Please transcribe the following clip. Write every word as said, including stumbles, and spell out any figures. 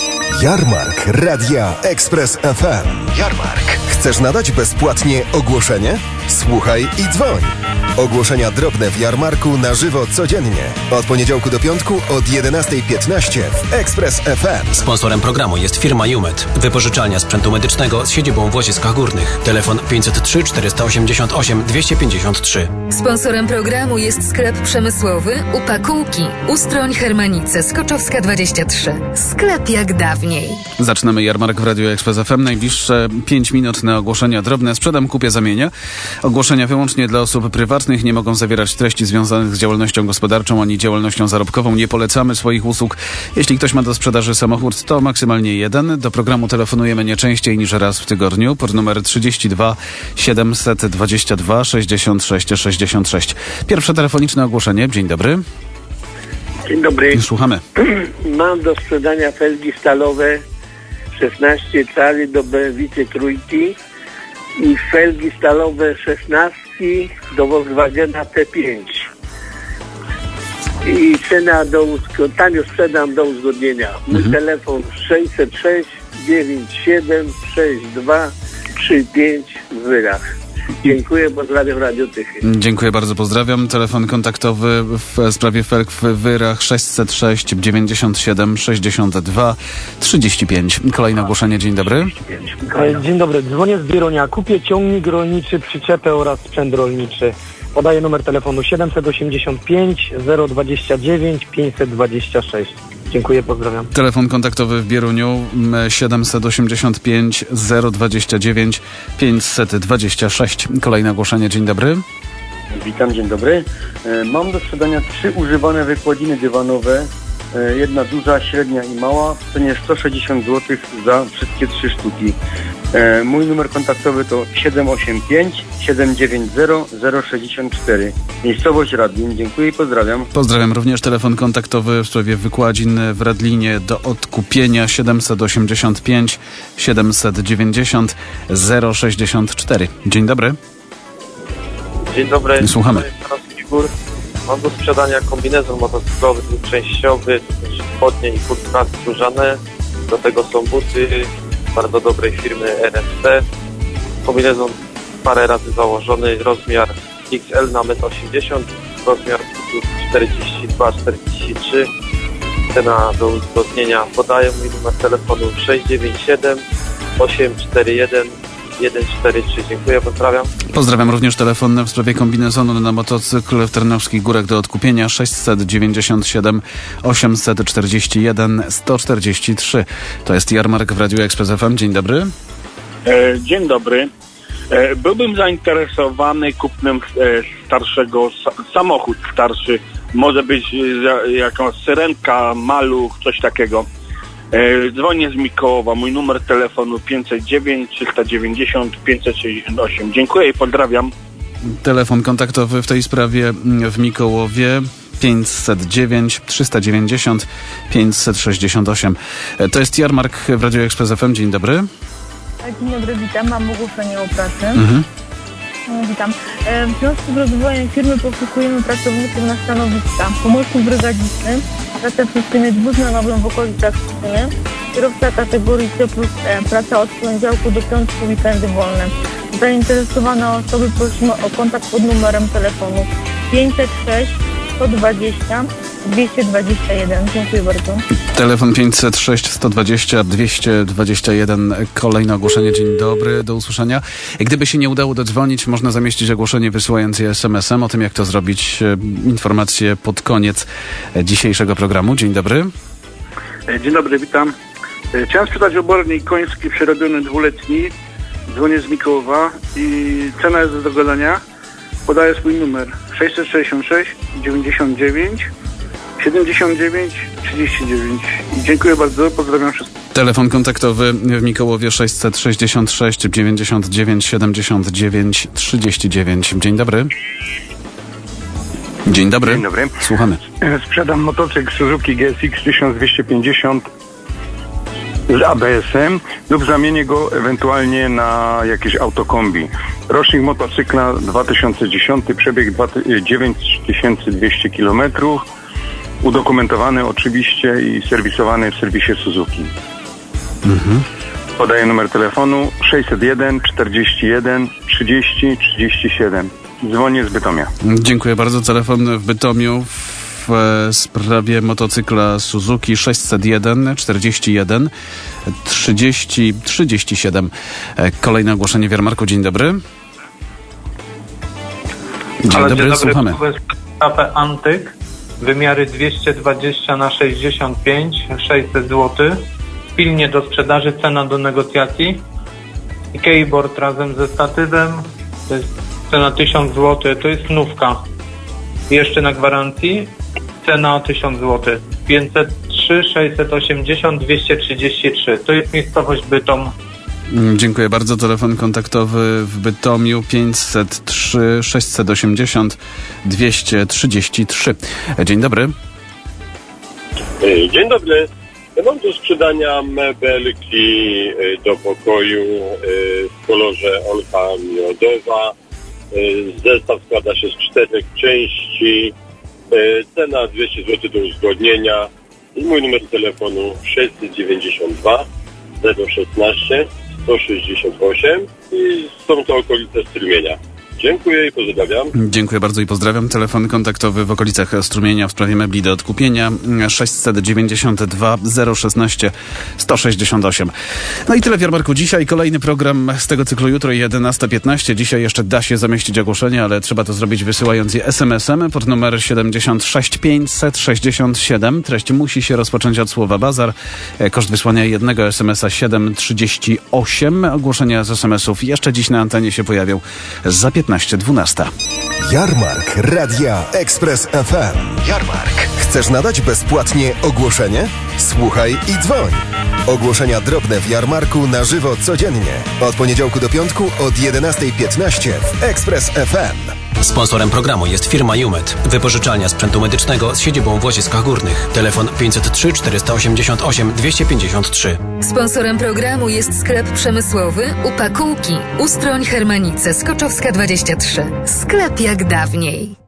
Jarmark Radia Express F M. Jarmark. Chcesz nadać bezpłatnie ogłoszenie? Słuchaj i dzwoń. Ogłoszenia drobne w Jarmarku na żywo codziennie. Od poniedziałku do piątku od jedenasta piętnaście w Express F M. Sponsorem programu jest firma Jumet. Wypożyczalnia sprzętu medycznego z siedzibą w Łaziskach Górnych. Telefon pięćset trzy czterysta osiemdziesiąt osiem dwieście pięćdziesiąt trzy. Sponsorem programu jest sklep przemysłowy Upakułki. Ustroń Hermanice, Skoczowska dwadzieścia trzy. Sklep jak dawniej. Zaczynamy Jarmark w Radio Express F M. Najbliższe pięć minut na ogłoszenia drobne. Sprzedam, kupię, zamienię. Ogłoszenia wyłącznie dla osób prywatnych. Nie mogą zawierać treści związanych z działalnością gospodarczą ani działalnością zarobkową. Nie polecamy swoich usług. Jeśli ktoś ma do sprzedaży samochód, to maksymalnie jeden. Do programu telefonujemy nie częściej niż raz w tygodniu. Pod numer trzydzieści dwa siedemset dwadzieścia dwa sześćdziesiąt sześć sześćdziesiąt sześć. Pierwsze telefoniczne ogłoszenie. Dzień dobry. Dzień dobry. Słuchamy. Mam do sprzedania felgi stalowe szesnaście cali do B M W trójki i felgi stalowe szesnastki do Volkswagena T pięć. I cena do uzgodnienia, tanio sprzedam do uzgodnienia. Mój mhm. telefon sześćset sześć dziewięćdziesiąt siedem sześćdziesiąt dwa trzydzieści pięć w Wyrach. Dziękuję, pozdrawiam Radiotychy. Dziękuję bardzo, pozdrawiam. Telefon kontaktowy w sprawie felg w Wyrach sześćset sześć dziewięćdziesiąt siedem sześćdziesiąt dwa trzydzieści pięć. Kolejne ogłoszenie, dzień dobry. Dzień dobry, dzwonię z Bierunia. Kupię ciągnik rolniczy, przyczepę oraz sprzęt rolniczy. Podaję numer telefonu siedemset osiemdziesiąt pięć zero dwadzieścia dziewięć pięćset dwadzieścia sześć. Dziękuję, pozdrawiam. Telefon kontaktowy w Bieruniu siedemset osiemdziesiąt pięć zero dwadzieścia dziewięć pięćset dwadzieścia sześć. Kolejne ogłoszenie, dzień dobry. Witam, dzień dobry. Mam do sprzedania trzy używane wykładziny dywanowe. Jedna duża, średnia i mała. W cenie sto sześćdziesiąt złotych za wszystkie trzy sztuki. Mój numer kontaktowy to siedem osiem pięć siedem dziewięć zero zero sześćdziesiąt cztery. Miejscowość Radlin. Dziękuję i pozdrawiam. Pozdrawiam. Również telefon kontaktowy w sprawie wykładzin w Radlinie do odkupienia siedemset osiemdziesiąt pięć siedemset dziewięćdziesiąt zero sześćdziesiąt cztery. Dzień dobry. Dzień dobry. Słuchamy. Mam do sprzedania kombinezon motocyklowy dwuczęściowy, spodnie i kurtka skórzane. Do tego są buty bardzo dobrej firmy N S P. Kombinezon parę razy założony, rozmiar X L na metr osiemdziesiąt, rozmiar czterdzieści dwa czterdzieści trzy. Cena do uzgodnienia. Podaję mój numer telefonu sześć dziewięć siedem osiem cztery jeden jeden cztery trzy. Dziękuję, pozdrawiam. Pozdrawiam. Również telefon w sprawie kombinezonu na motocykl w Tarnowskich Górach do odkupienia sześćset dziewięćdziesiąt siedem osiemset czterdzieści jeden sto czterdzieści trzy. To jest Jarmark w Radiu Express F M. Dzień dobry. E, dzień dobry. E, byłbym zainteresowany kupnem e, starszego sa- samochód starszy. Może być e, jakaś syrenka, maluch, coś takiego. E, dzwonię z Mikołowa. Mój numer telefonu pięćset dziewięć trzysta dziewięćdziesiąt pięćset sześćdziesiąt osiem. Dziękuję i pozdrawiam. Telefon kontaktowy w tej sprawie w Mikołowie pięćset dziewięć trzysta dziewięćdziesiąt pięćset sześćdziesiąt osiem. To jest Jarmark w Radio Express F M. Dzień dobry. Dzień dobry, witam. Mam ogłoszenie o pracy. Mhm. No, witam. E, w związku z rozwojem firmy poszukujemy pracowników na stanowiska pomocnik brygadzisty, praca przy systemie dwuznanowym w okolicach Szczeciny, kierowca kategorii C plus E, praca od poniedziałku do piątku, weekendy wolne. Zainteresowane osoby prosimy o kontakt pod numerem telefonu pięćset sześć sto dwadzieścia dwieście dwadzieścia jeden. Dziękuję bardzo. Telefon pięćset sześć sto dwadzieścia dwieście dwadzieścia jeden. Kolejne ogłoszenie. Dzień dobry, do usłyszenia. Gdyby się nie udało dodzwonić, można zamieścić ogłoszenie wysyłając je es em esem. O tym, jak to zrobić, informacje pod koniec dzisiejszego programu. Dzień dobry. Dzień dobry, witam. Chciałem sprzedać obornik koński przerobiony dwuletni. Dzwonię z Mikołowa i cena jest do dogadania. Podaję swój numer sześćset sześćdziesiąt sześć dziewięćdziesiąt dziewięć siedemdziesiąt dziewięć trzydzieści dziewięć. Dziękuję bardzo, pozdrawiam wszystkich. Telefon kontaktowy w Mikołowie sześćset sześćdziesiąt sześć dziewięćdziesiąt dziewięć siedemdziesiąt dziewięć trzydzieści dziewięć. Dzień dobry. Dzień dobry. Dzień dobry. Słuchamy. Sprzedam motocykl Suzuki G S X tysiąc dwieście pięćdziesiąt z A B S-em lub zamienię go ewentualnie na jakieś autokombi. Rocznik motocykla dwa tysiące dziesiąty, przebieg dziewięć tysięcy dwieście kilometrów, udokumentowany oczywiście i serwisowany w serwisie Suzuki. Mhm. Podaję numer telefonu sześćset jeden czterdzieści jeden trzydzieści trzydzieści siedem. Dzwonię z Bytomia. Dziękuję bardzo. Telefon w Bytomiu w sprawie motocykla Suzuki sześćset jeden czterdzieści jeden trzydzieści trzydzieści siedem. Kolejne ogłoszenie w Jarmarku. Dzień dobry. Dzień Halo, dobry, dzień dobry, słuchamy. Kafę Antyk, wymiary dwieście dwadzieścia na sześćdziesiąt pięć, sześćset złotych. Pilnie do sprzedaży, cena do negocjacji. I keyboard razem ze statywem, to jest cena tysiąc złotych, to jest nówka. Jeszcze na gwarancji, cena tysiąc złotych. pięćset trzy, sześćset osiemdziesiąt, dwieście trzydzieści trzy. To jest miejscowość Bytom. Dziękuję bardzo. Telefon kontaktowy w Bytomiu pięćset trzy, sześćset osiemdziesiąt, dwieście trzydzieści trzy. Dzień dobry. Dzień dobry. Ja mam do sprzedania mebelki do pokoju w kolorze olcha miodowa. Zestaw składa się z czterech części. Cena dwieście złotych do uzgodnienia. I mój numer telefonu sześćset dziewięćdziesiąt dwa zero szesnaście sto sześćdziesiąt osiem i są to okolice Strumienia. Dziękuję i pozdrawiam. Dziękuję bardzo i pozdrawiam. Telefon kontaktowy w okolicach Strumienia w sprawie mebli do odkupienia sześćset dziewięćdziesiąt dwa zero szesnaście sto sześćdziesiąt osiem. No i tyle w Jarmarku dzisiaj. Kolejny program z tego cyklu jutro jedenasta piętnaście. Dzisiaj jeszcze da się zamieścić ogłoszenie, ale trzeba to zrobić wysyłając je es em esem pod numer siedemdziesiąt sześć pięćset sześćdziesiąt siedem. Treść musi się rozpocząć od słowa bazar. Koszt wysłania jednego es em esa siedem trzydzieści osiem. Ogłoszenia z es em esów jeszcze dziś na antenie się pojawią za piętnaście dwanaście. Jarmark Radia Express F M. Jarmark. Chcesz nadać bezpłatnie ogłoszenie? Słuchaj i dzwoń. Ogłoszenia drobne w Jarmarku na żywo codziennie. Od poniedziałku do piątku od jedenasta piętnaście w Express F M. Sponsorem programu jest firma Jumet, wypożyczalnia sprzętu medycznego z siedzibą w Łaziskach Górnych. Telefon pięćset trzy, czterysta osiemdziesiąt osiem, dwieście pięćdziesiąt trzy. Sponsorem programu jest sklep przemysłowy Upakułki, Ustroń Hermanice, Skoczowska dwadzieścia trzy. Sklep jak dawniej.